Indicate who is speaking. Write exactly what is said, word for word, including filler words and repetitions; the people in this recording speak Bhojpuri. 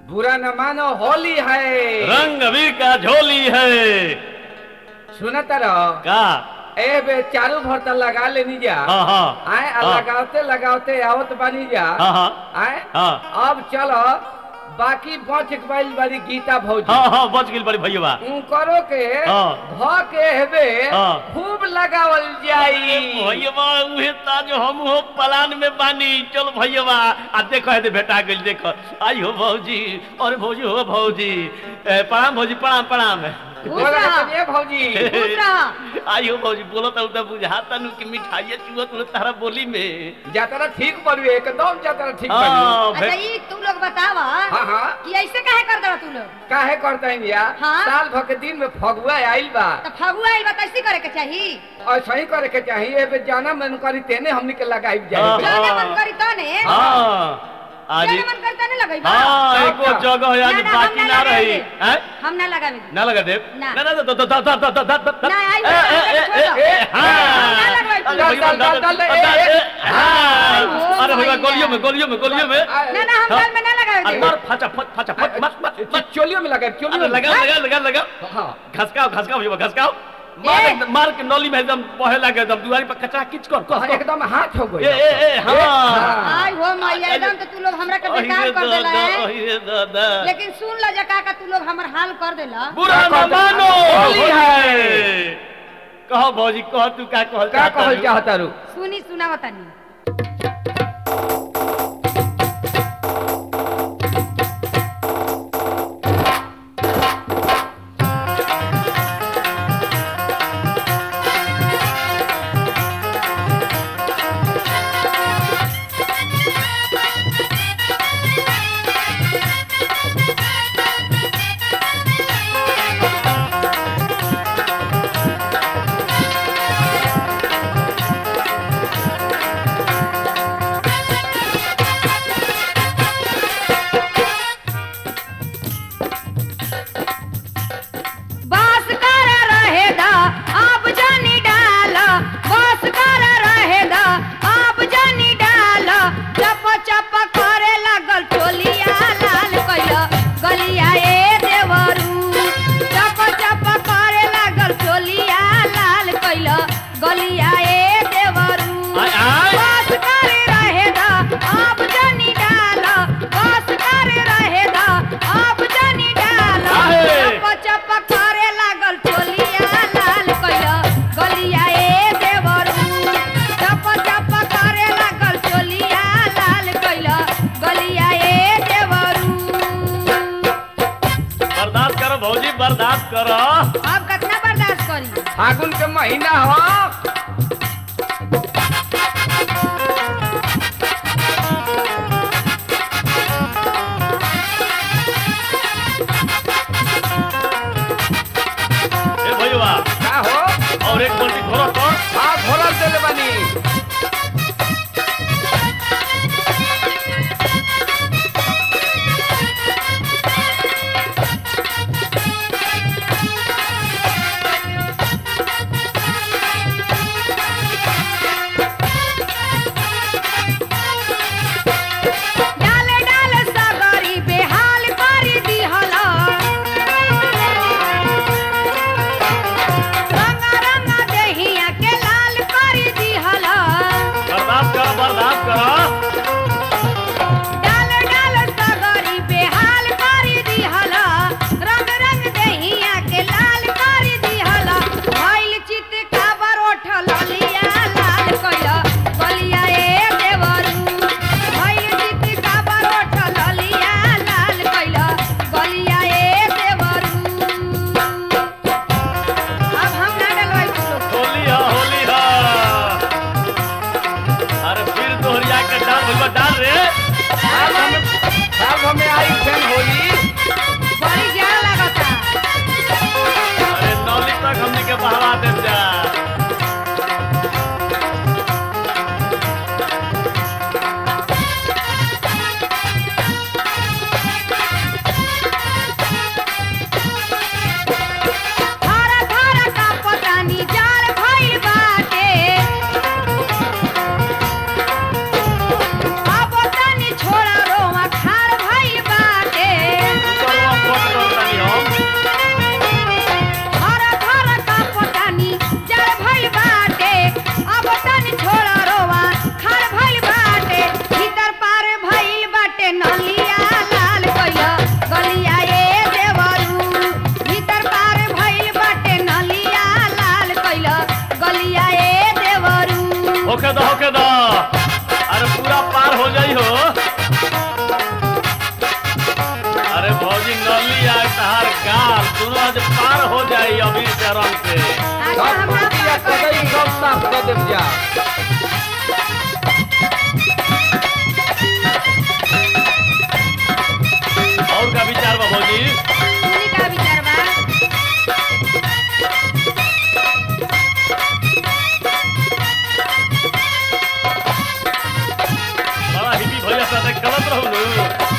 Speaker 1: बुरा न मानो, होली है,
Speaker 2: रंग अबीर का झोली है।
Speaker 1: सुनता रहो
Speaker 2: का
Speaker 1: ए बे चारू भरता लगा लेनी जा।
Speaker 2: हाँ हाँ
Speaker 1: आए आ
Speaker 2: हाँ।
Speaker 1: लगावते लगावते आवत बनी जा।
Speaker 2: हाँ हाँ
Speaker 1: आए
Speaker 2: हाँ
Speaker 1: अब चलो बाकी बच गइल बड़ी गीता भौजी।
Speaker 2: हाँ हाँ बच गिल बड़ी भैया।
Speaker 1: करो के
Speaker 2: हाँ।
Speaker 1: ध के हेबे
Speaker 2: हाँ।
Speaker 1: खूब लगावल जाई।
Speaker 2: भैया उहे ताज हम हो पलान में बानी। चल भैया आ देखो है भेटा गइल देखो। आई हो भौजी और भौजी हो भौजी। ए, प्रणाम भौजी प्रणाम प्रणाम।
Speaker 1: बोला के भौजी
Speaker 2: आई हो भौजी बोलो तो उधर बुझाता नु कि मिठाई चुवत नु तारा बोली में
Speaker 1: जातरा ठीक बड़ुए एकदम जातरा ठीक बड़ुए।
Speaker 2: हाँ
Speaker 3: अच्छा ये तू लोग बतावा
Speaker 1: हाँ हाँ
Speaker 3: कि ऐसे काहे कर देवा तू लोग?
Speaker 1: काहे करता है भैया?
Speaker 3: हाँ?
Speaker 1: साल भर के दिन में फगुआ आइल बा
Speaker 3: तो फगुआ आइल बा त ऐसे करे के चाही।
Speaker 1: और सही करे के चाहिए बे जाना मन करी तेने हमनी के लगाई जाए।
Speaker 2: हाँ।
Speaker 3: जाने मन करी तो ने
Speaker 2: हाँ आज
Speaker 3: जाने मन करी तो ने लगई बा।
Speaker 2: हाँ एको जगह है आज
Speaker 3: ना, ना,
Speaker 2: बाकी
Speaker 3: हम
Speaker 2: ना
Speaker 3: ना
Speaker 2: रही
Speaker 3: लगाएंगे।
Speaker 2: हैं
Speaker 3: हम ना लगावे।
Speaker 2: ना लगा दे
Speaker 3: ना।
Speaker 2: ना ना तो तो तो तो तो तो तो
Speaker 3: ना, आई
Speaker 2: ए, ए, ए, ए, ए,
Speaker 3: हम ना
Speaker 2: हाँ
Speaker 3: लगवाई।
Speaker 2: अरे भैया,
Speaker 1: डाल, डाल, डाल, डाल,
Speaker 2: डाल,
Speaker 1: ए, ए,
Speaker 2: ए, हाँ
Speaker 3: ओ
Speaker 2: अरे भैया
Speaker 3: भैया।
Speaker 2: गोलियों में गोलियों में गोलियों में
Speaker 3: ना ना हम गाल में ना
Speaker 2: अरे
Speaker 3: लगावे।
Speaker 2: मार फटा फट फटा फट मत मत मत
Speaker 1: चोलियों में लगा चोलियों में
Speaker 2: लगा लगा लगा लगा
Speaker 1: हाँ
Speaker 2: घसकाओ घसकाओ भैया घसकाओ मार एकदम मार के नली में एकदम बहे लगे एकदम दुआरी पर कचरा किच कर
Speaker 1: हाँ, एकदम हाथ हो गई।
Speaker 2: ए ए ए हाँ
Speaker 3: आई हो मैया एकदम तो तू लोग हमरा के बेकार कर देला है।
Speaker 2: अरे दादा
Speaker 3: लेकिन सुन ल जका का तू लोग हमर हाल कर देला।
Speaker 2: बुरा न मानो होली है। कहो भौजी कह तू का कहल
Speaker 1: का कहल चाहता रू?
Speaker 3: सुनी सुनावा तनी। बस कर रहे दा आप जानी डाल, बस कर रहे दा आप जानी डाल। चप चप करे लागल टोलिया लाल कइला गलिया ए देवरू। चप चप करे लागल टोलिया लाल कइला गलिया ए देवरू।
Speaker 2: आय, आय।
Speaker 3: बस कर रहे दा आप जानी डाल, बस कर रहे दा आप जानी डाल।
Speaker 2: आहे।
Speaker 3: चप चप करे लागल टोलिया लाल कइला गलिया ए देवरू। चप चप करे लागल टोलिया लाल कइला गलिया ए देवरू।
Speaker 2: बर्दाश्त करो भौजी बर्दाश्त करो।
Speaker 3: अब कितना बर्दाश्त करी?
Speaker 1: फागुन के महीना हो।
Speaker 2: ए भैया
Speaker 1: का हो?
Speaker 2: और एक बाल्टी घोरो तो
Speaker 1: हाँ घोरल देले बानी।
Speaker 2: रंग से
Speaker 3: अच्छा
Speaker 1: सब
Speaker 3: हमरा
Speaker 1: माटी या
Speaker 3: पर
Speaker 1: कदई सब साफ कर देब जा
Speaker 2: और का विचार बा भौजी
Speaker 3: सुनी का विचार बा
Speaker 2: बड़ा हिपी भैया साथे खेलत रहू